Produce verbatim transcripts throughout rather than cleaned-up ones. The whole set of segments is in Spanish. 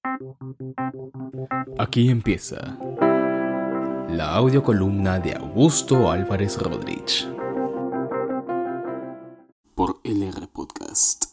Aquí empieza la audiocolumna de Augusto Álvarez Rodríguez por L R Podcast.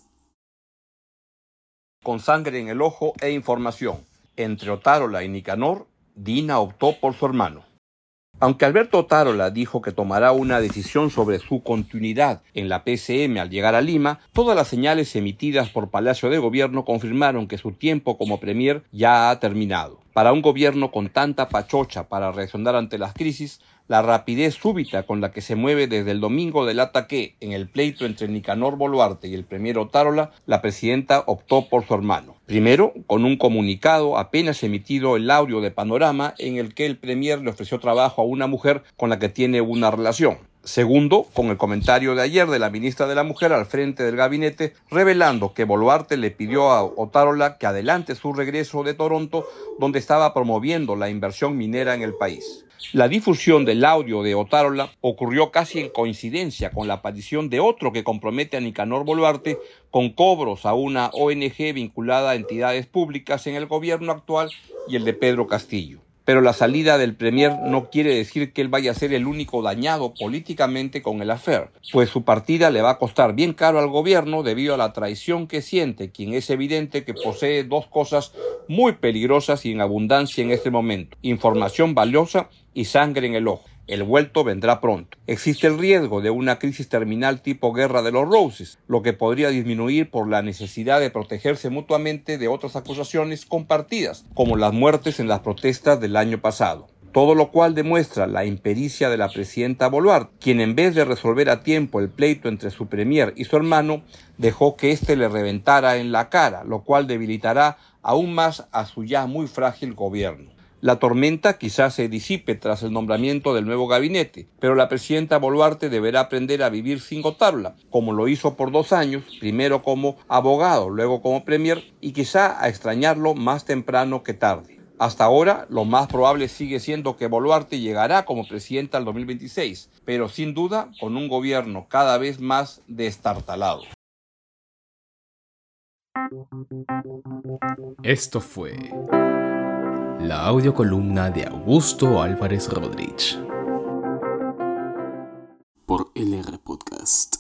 Con sangre en el ojo e información. Entre Otárola y Nicanor, Dina optó por su hermano. Aunque Alberto Otárola dijo que tomará una decisión sobre su continuidad en la P C M al llegar a Lima, todas las señales emitidas por Palacio de Gobierno confirmaron que su tiempo como premier ya ha terminado. Para un gobierno con tanta pachocha para reaccionar ante las crisis, la rapidez súbita con la que se mueve desde el domingo del ataque en el pleito entre Nicanor Boluarte y el premier Otárola, la presidenta optó por su hermano. Primero, con un comunicado apenas emitido el audio de Panorama en el que el premier le ofreció trabajo a una mujer con la que tiene una relación. Segundo, con el comentario de ayer de la ministra de la Mujer al frente del gabinete, revelando que Boluarte le pidió a Otárola que adelante su regreso de Toronto, donde estaba promoviendo la inversión minera en el país. La difusión del audio de Otárola ocurrió casi en coincidencia con la aparición de otro que compromete a Nicanor Boluarte con cobros a una O N G vinculada a entidades públicas en el gobierno actual y el de Pedro Castillo. Pero la salida del premier no quiere decir que él vaya a ser el único dañado políticamente con el affair, pues su partida le va a costar bien caro al gobierno debido a la traición que siente, quien es evidente que posee dos cosas muy peligrosas y en abundancia en este momento: información valiosa y sangre en el ojo. El vuelto vendrá pronto. Existe el riesgo de una crisis terminal tipo Guerra de los Roses, lo que podría disminuir por la necesidad de protegerse mutuamente de otras acusaciones compartidas, como las muertes en las protestas del año pasado. Todo lo cual demuestra la impericia de la presidenta Boluarte, quien en vez de resolver a tiempo el pleito entre su premier y su hermano, dejó que éste le reventara en la cara, lo cual debilitará aún más a su ya muy frágil gobierno. La tormenta quizás se disipe tras el nombramiento del nuevo gabinete, pero la presidenta Boluarte deberá aprender a vivir sin Otárola, como lo hizo por dos años, primero como abogado, luego como premier, y quizá a extrañarlo más temprano que tarde. Hasta ahora, lo más probable sigue siendo que Boluarte llegará como presidenta al dos mil veintiséis, pero sin duda con un gobierno cada vez más destartalado. Esto fue la audiocolumna de Augusto Álvarez Rodríguez por L R Podcast.